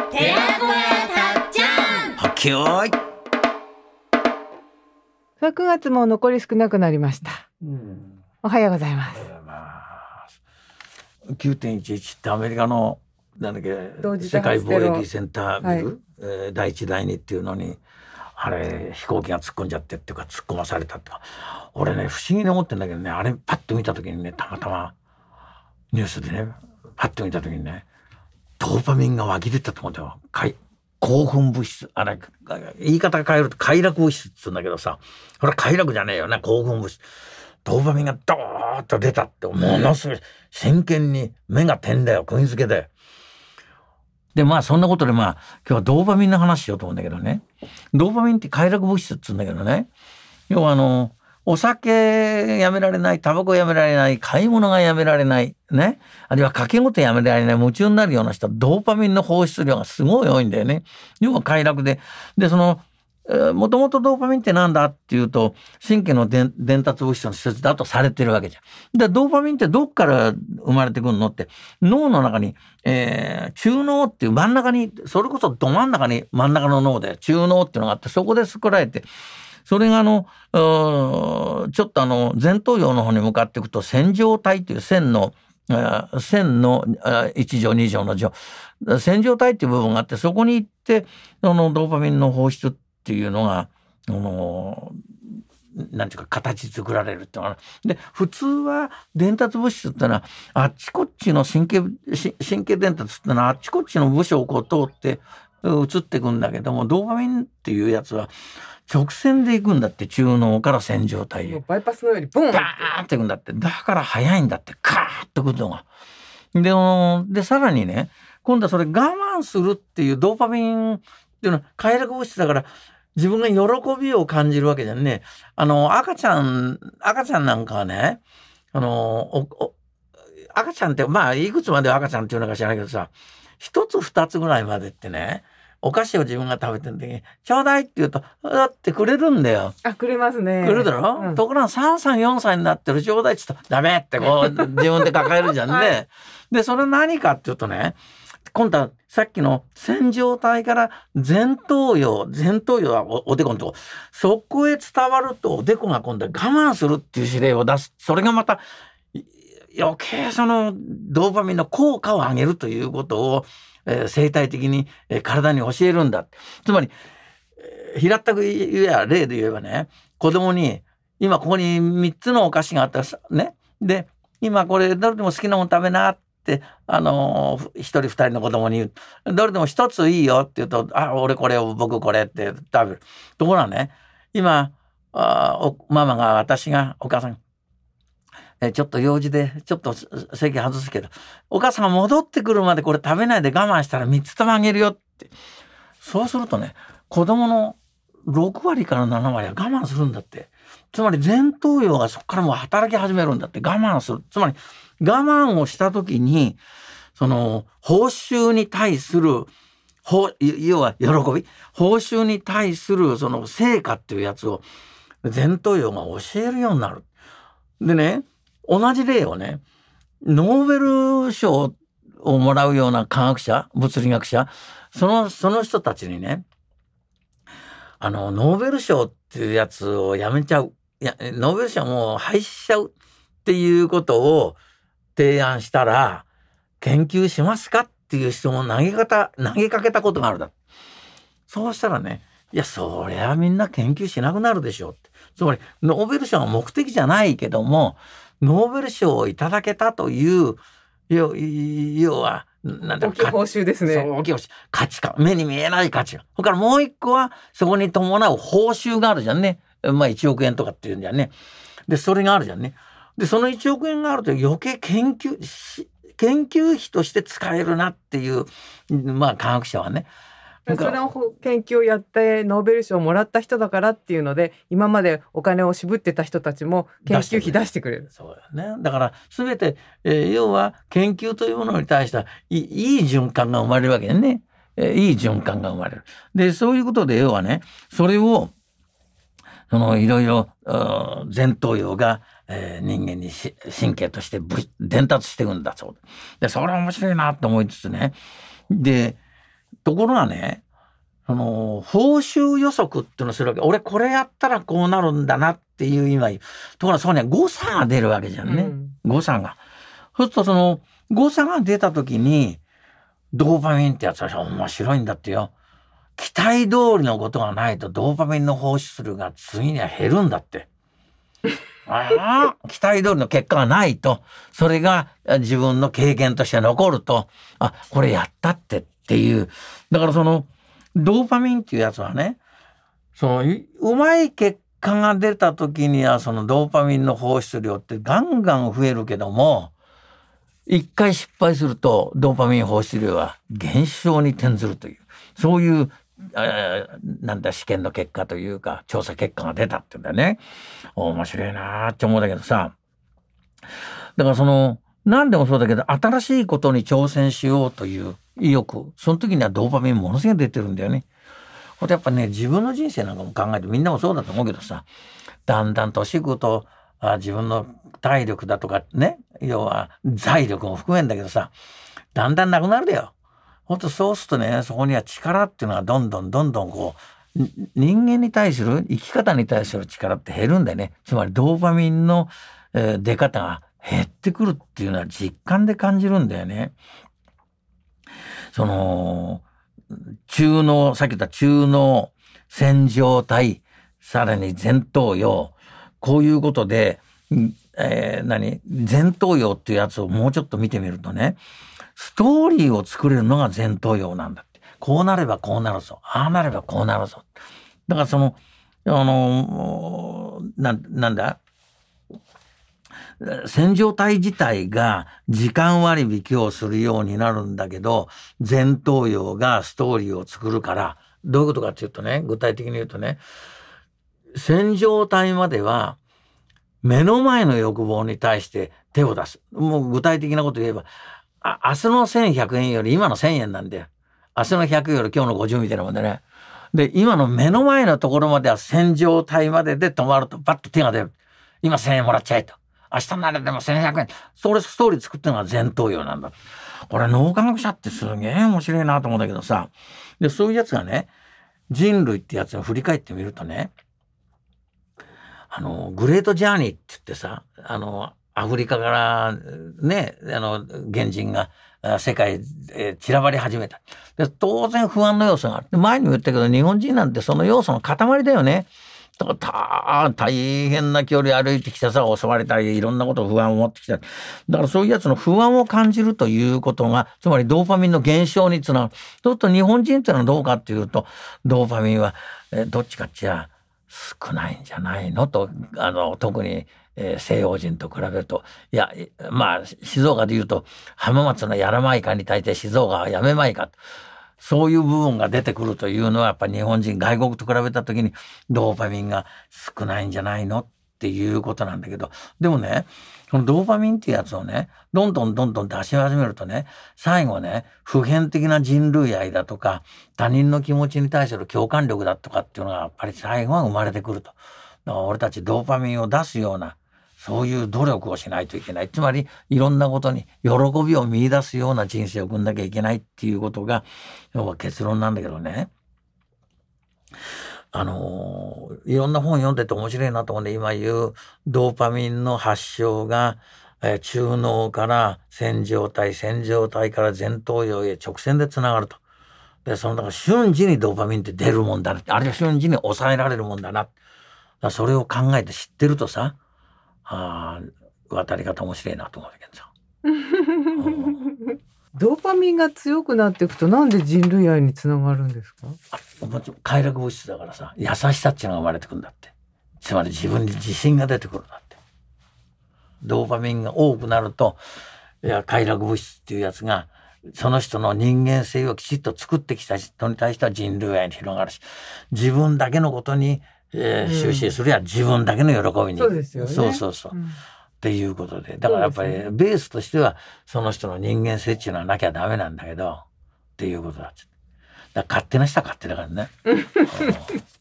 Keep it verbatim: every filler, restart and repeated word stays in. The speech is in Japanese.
寺子屋たっちゃん。 はっけよーい。 さあくがつも残り少なくなりました、 うん、 おはようございます。 きゅうてんいちいち ってアメリカのなんだっけ世界貿易センタービル、はい、えー、だいいちだいにっていうのにあれ飛行機が突っ込んじゃってっていうか突っ込まされたってか、俺ね不思議に思ってんだけどね、あれパッと見た時にね、たまたまニュースでねパッと見た時にね、ドーパミンが湧き出たと思うんだよ。興奮物質、あれ言い方変えると快楽物質って言うんだけどさ、これ快楽じゃねえよね、興奮物質。ドーパミンがドーッと出たって、ものすごい真剣に目が点だよ、釘付けで。でまあそんなことでまあ今日はドーパミンの話しようと思うんだけどね、ドーパミンって快楽物質って言うんだけどね、要はあのお酒やめられない、タバコやめられない、買い物がやめられないね、あるいは掛け事やめられない、夢中になるような人はドーパミンの放出量がすごい多いんだよね。要は快楽で、でそのもともとドーパミンってなんだっていうと、神経の伝達物質の施設だとされてるわけじゃん。でドーパミンってどっから生まれてくるのって、脳の中に、えー、中脳っていう真ん中に、それこそど真ん中に真ん中の脳で中脳っていうのがあって、そこで作られて、それがあのちょっとあの前頭葉の方に向かっていくと線状体という線の線のいち乗に乗の乗線状体っていう部分があって、そこに行ってあのドーパミンの放出っていうのがあのなんていうか形作られるっていうのが、で普通は伝達物質ってのはあっちこっちの神経神経伝達ってのはあっちこっちの部署をこう通って移っていくんだけども、ドーパミンっていうやつは直線で行くんだって、中脳から線状体へバイパスのようにボンバーンって行くんだって。だから速いんだって、カーッとくるのが。で、でさらにね、今度はそれ我慢するっていうドーパミンっていうのは快楽物質だから、自分が喜びを感じるわけじゃんね。あの赤ちゃん赤ちゃんなんかはね、あのおお赤ちゃんってまあいくつまで赤ちゃんっていうのか知らないけどさ、一つ二つぐらいまでってね、お菓子を自分が食べてる時にちょうだいって言うとだってくれるんだよ。 あ、くれますね。 くれるだろ、うん、ところがさんさいよんさいになってるちょうだいって言うとダメってこう自分で抱えるじゃんね、はい、でそれ何かっていうとね、今度はさっきの線状体から前頭葉前頭葉は お, おでこのとこ、そこへ伝わるとおでこが今度は我慢するっていう指令を出す。それがまた余計そのドーパミンの効果を上げるということを、えー、生態的に、えー、体に教えるんだ。つまり、えー、平ったく言えば例で言えばね、子供に今ここにみっつのお菓子があったらね、で今これどれでも好きなもの食べなってあのー、一人二人の子供に言う、どれでも一ついいよって言うと、あ俺これを僕これって食べる。ところがね、今あおママが私がお母さんえちょっと用事でちょっと席外すけど、お母さんが戻ってくるまでこれ食べないで我慢したらみっつともあげるよって。そうするとね、子供のろくわりからななわりは我慢するんだって。つまり前頭葉がそこからもう働き始めるんだって。我慢する。つまり我慢をした時にその報酬に対する要は喜び、報酬に対するその成果っていうやつを前頭葉が教えるようになる。でね、同じ例をね、ノーベル賞をもらうような科学者、物理学者、その、その人たちにね、あの、ノーベル賞っていうやつをやめちゃう。いや、ノーベル賞もう廃止しちゃうっていうことを提案したら、研究しますかっていう質問を投げ方、投げかけたことがあるだ。そうしたらね、いや、そりゃみんな研究しなくなるでしょうって。つまり、ノーベル賞は目的じゃないけども、ノーベル賞をいただけたという要, 要はなんだ大きい報酬ですね。 そう、大きい報酬、価値観、目に見えない価値が。それからもう一個はそこに伴う報酬があるじゃんね。まあいちおくえんとかっていうんじゃんね。でそれがあるじゃんね。でそのいちおくえんがあると余計研究研究費として使えるなっていうまあ科学者はね。 その研究をやってノーベル賞をもらった人だからっていうので、今までお金を渋ってた人たちも研究費出してくれる。 そうだね。だから全て、えー、要は研究というものに対してはいい、いい循環が生まれるわけね、えー。いい循環が生まれる。でそういうことで要はね、それをそのいろいろ前頭葉が、えー、人間に神経として伝達していくんだそうで。でそれは面白いなと思いつつね。でところがね、その報酬予測っていうのをするわけ。俺これやったらこうなるんだなっていう今言う。ところがそこには誤差が出るわけじゃんね。うん、誤差が。そうするとその誤差が出た時にドーパミンってやつは面白いんだってよ。期待通りのことがないとドーパミンの放出量が次には減るんだって。ああ、期待通りの結果がないと、それが自分の経験として残ると、あ、これやったってっていう。だからその、ドーパミンっていうやつはね、その、うまい結果が出た時には、そのドーパミンの放出量ってガンガン増えるけども、一回失敗すると、ドーパミン放出量は減少に転ずるという、そういう、えー、なんだ試験の結果というか調査結果が出たっていうんだよね。面白いなーって思うんだけどさ、だからその何でもそうだけど新しいことに挑戦しようという意欲、その時にはドーパミンものすごい出てるんだよね。これやっぱね、自分の人生なんかも考えてみんなもそうだと思うけどさ、だんだん年いくとあ自分の体力だとかね、要は財力も含めんだけどさ、だんだんなくなるだよ。ほんとそうするとね、そこには力っていうのはどんどんどんどんこう人間に対する生き方に対する力って減るんだよね。つまりドーパミンの、えー、出方が減ってくるっていうのは実感で感じるんだよね。その中脳、さっき言った中脳、線条体、さらに前頭葉、こういうことで、えー、何前頭葉っていうやつをもうちょっと見てみるとね、ストーリーを作れるのが前頭葉なんだって。こうなればこうなるぞ。ああなればこうなるぞ。だからその、あの、な、なんだ線条体自体が時間割引をするようになるんだけど、前頭葉がストーリーを作るから、どういうことかっていうとね、具体的に言うとね、線条体までは目の前の欲望に対して手を出す。もう具体的なこと言えば、あ、明日のせんひゃくえんより今のせんえんなんだよ。明日のひゃくより今日のごじゅうみたいなもんでね。で、今の目の前のところまでは線状体までで止まるとパッと手が出る。今せんえんもらっちゃえと。明日になれでもせんひゃくえん。それストーリー作ってるのが前頭葉なんだ。これ脳科学者ってすげえ面白いなと思うんだけどさ。で、そういうやつがね、人類ってやつを振り返ってみるとね、あの、グレートジャーニーって言ってさ、あの、アフリカからね、あの、原人が世界へ散らばり始めた。で、当然不安の要素がある。前にも言ったけど、日本人なんてその要素の塊だよね。だから大変な距離歩いてきてさ、襲われたり、いろんなことを不安を持ってきたり。だからそういうやつの不安を感じるということが、つまりドーパミンの減少につながる。そうすると日本人っていうのはどうかっていうと、ドーパミンは、えどっちかっちゃ少ないんじゃないのと、あの、特に、えー、西洋人と比べると、いや、まあ、静岡で言うと、浜松のやらまいかに対して静岡はやめまいか。そういう部分が出てくるというのは、やっぱり日本人、外国と比べたときに、ドーパミンが少ないんじゃないのっていうことなんだけど、でもね、このドーパミンっていうやつをね、どんどんどんどん出し始めるとね、最後ね、普遍的な人類愛だとか、他人の気持ちに対する共感力だとかっていうのが、やっぱり最後は生まれてくると。だから俺たちドーパミンを出すような、そういう努力をしないといけない。つまり、いろんなことに喜びを見出すような人生を送んなきゃいけないっていうことが、要は結論なんだけどね。あのー、いろんな本読んでて面白いなと思うんで、今言うドーパミンの発症が、えー、中脳から線条体、線条体から前頭葉へ直線でつながると。で、その、だから瞬時にドーパミンって出るもんだな。あるいは瞬時に抑えられるもんだな。だからそれを考えて知ってるとさ、ああ、渡り方面白いなと思うんだけどさ。 ドーパミンが強くなっていくとなんで人類愛につながるんですか？ あ、快楽物質だからさ、優しさっていうのが生まれてくるんだって。つまり自分に自信が出てくるんだって。ドーパミンが多くなると、いや快楽物質っていうやつが、その人の人間性をきちっと作ってきた人に対しては人類愛に広がるし、自分だけのことにえー、終始するや自分だけの喜びに。 そうですよね。 そうそうそう。うん、っていうことで。だからやっぱり、ね、ベースとしては、その人の人間性っていうのはなきゃダメなんだけど、っていうことだ。だから勝手な人は勝手だからね。